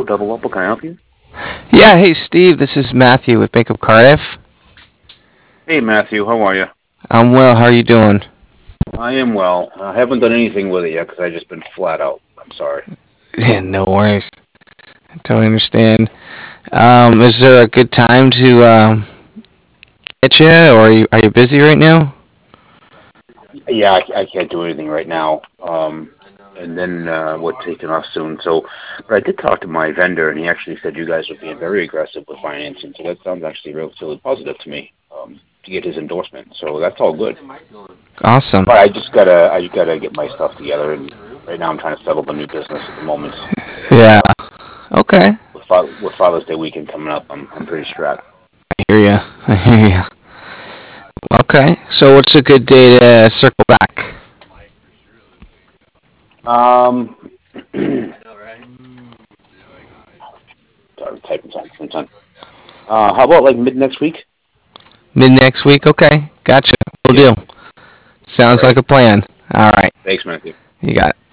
Double Up. What can I help you? Yeah, hey Steve, this is Matthew with Bank of Cardiff. Hey, Matthew. How are you? I'm well. How are you doing? I am well. I haven't done anything with it yet because I've just been flat out. I'm sorry. Yeah, no worries. I totally understand. Is there a good time to get you, or are you busy right now? Yeah, I can't do anything right now. And then we're taking off soon. So, but I did talk to my vendor, and he actually said you guys were being very aggressive with financing. So that sounds actually relatively positive to me. To get his endorsement. So that's all good. Awesome. But I just gotta get my stuff together, and right now I'm trying to settle the new business at the moment. Yeah. Okay. With Father's Day weekend coming up, I'm pretty strapped. I hear you. I hear you. Okay. So what's a good day to circle back? Um, sorry, I'm typing something. How about like mid next week? Mid next week. Okay. Gotcha. We'll Yeah. do. All Sounds right. like a plan. All right. Thanks, Matthew. You got it.